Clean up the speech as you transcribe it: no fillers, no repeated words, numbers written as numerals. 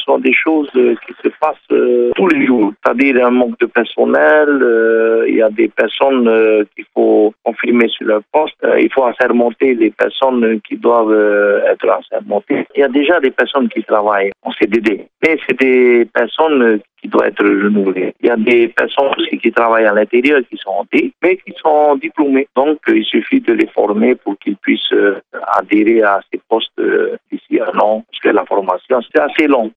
sont des choses qui se passent tous les jours. C'est-à-dire un manque de personnel, il y a des personnes qu'il faut confirmer sur leur poste, il faut assermenter les personnes qui doivent être assermentées. Il y a déjà des personnes qui travaillent en CDD, mais c'est des personnes qui doivent être renouvelées. Il y a des personnes aussi qui travaillent à l'intérieur, qui sont hantés, mais qui sont diplômés. Donc, il suffit de les former pour qu'ils puissent adhérer à ces postes d'ici un an, parce que la formation, c'est assez long.